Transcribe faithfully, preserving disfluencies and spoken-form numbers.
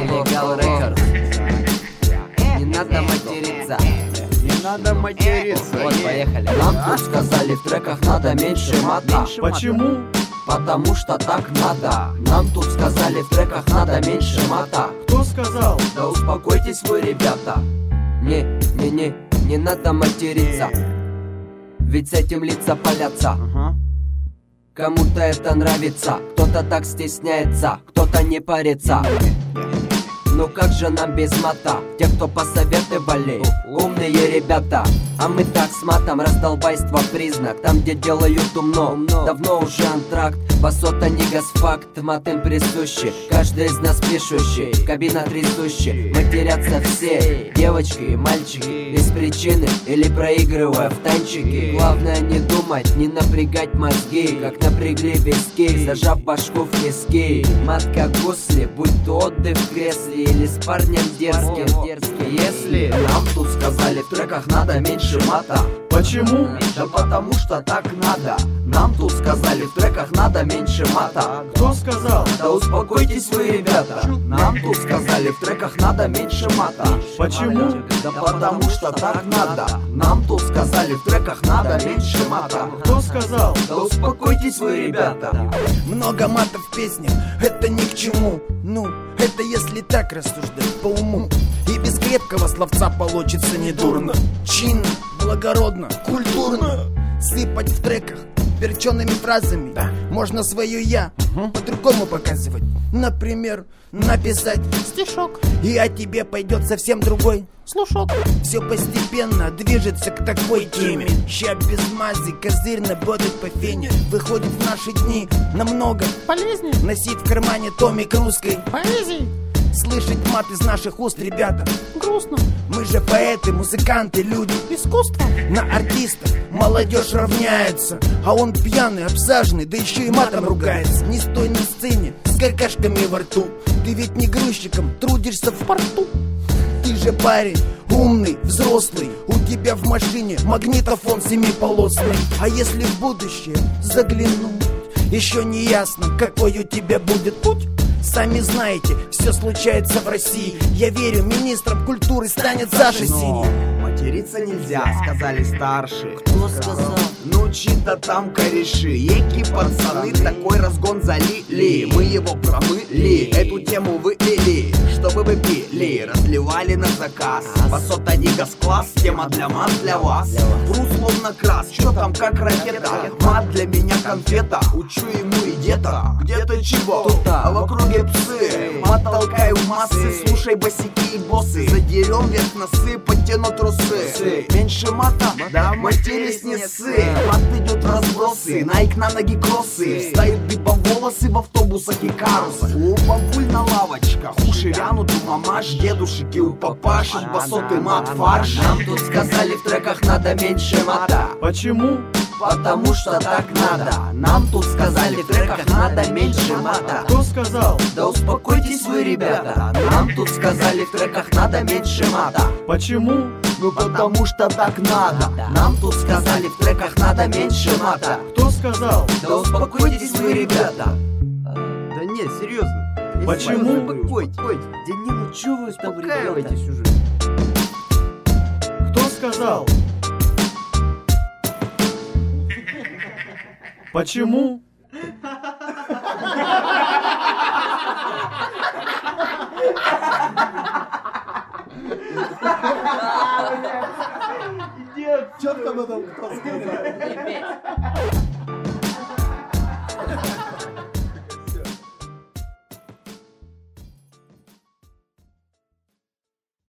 Illegal Records. Не надо материться. Не надо материться. Вот, поехали. Нам тут сказали, в треках надо меньше мата. Почему? Потому что так надо. Нам тут сказали, в треках надо меньше мата. Кто сказал? Да успокойтесь вы, ребята. Не, не, не, не надо материться. Ведь с этим лица палятся. Ага. Кому-то это нравится, кто-то так стесняется, кто-то не парится. Ну как же нам без мата? Те, кто посоветовали, умные ребята. А мы так с матом, раздолбайство признак. Там, где делают умно, давно уже антракт. Басота не газфакт, мат им присущи. Каждый из нас пишущий, кабина трясущий. Матерятся все, девочки и мальчики, без причины или проигрывая в танчики. Главное не думать, не напрягать мозги, как напрягли виски, зажав башку в тиски. Мат как гусли, будь то отдых в кресле или с парнем дерзким. Если нам тут сказали, в треках надо меньше мата. Почему? Да потому что так надо. Нам тут сказали, в треках надо меньше мата. Кто сказал? Да успокойтесь вы, ребята. Нам тут сказали, в треках надо меньше мата. Почему? Да потому что так надо. Нам тут сказали, в треках надо меньше мата. Кто сказал? Да успокойтесь вы, ребята. Много мата в песнях, это ни к чему. Ну, это если так рассуждать по уму. И без крепкого словца получится недурно. Чинно, благородно, культурно. Сыпать в треках перчеными фразами, да. Можно свое я угу. по-другому показывать. Например, написать стишок, и о тебе пойдет совсем другой слушок. Все постепенно движется к такой теме. Ща без мази, козырь наботать по фене. Выходит в наши дни намного полезнее носить в кармане томик русской поэзии. Слышать мат из наших уст, ребята, грустно. Мы же поэты, музыканты, люди искусства. На артистов молодежь равняется, а он пьяный, обсаженный, да еще и матом ругается. Не стой на сцене с какашками во рту. Ты ведь не грузчиком трудишься в порту. Ты же парень, умный, взрослый. У тебя в машине магнитофон семиполосный. А если в будущее заглянуть, еще не ясно, какой у тебя будет путь. Сами знаете, все случается в России. Я верю, министром культуры станет Саша Синий. Материться нельзя, сказали старшие. Кто сказал? Ну чьи-то там кореши. Еки пацаны такой разгон залили. Мы его промыли, эту тему вылили, чтобы вы пили, разливали на заказ. Басота не газ-класс, тема для мат для вас. Вру словно крас, чё там как ракета. Мат для меня конфета, учу ему и где-то, где-то чего, а в округе псы. Мат толкаю в массы, слушай босики и боссы. Задерем вверх носы, подтяну трусы. Меньше мата, да матерись не ссы. Мат идет в разбросы, найк на ноги кроссы. Встают дыбом волосы в автобусах и карусах. У бабуль на лавочках, уши вянут у мамаш, дедушек и у папаш. От басоты мат фарш. Нам тут сказали, в треках надо меньше мата. Почему? Потому что так надо. Нам тут сказали, в треках надо меньше мата. Кто сказал? Да успокойтесь вы, ребята. Нам тут сказали, в треках надо меньше мата. Почему? Ну потому что так надо. Нам тут сказали, в треках надо меньше мата. Кто сказал? Да успокойтесь вы, ребята. Да нет, серьезно. Почему? Успокойтесь. Да не, ну чё вы успокаиваетесь уже? Кто сказал? Почему? Четко потом кто сказал.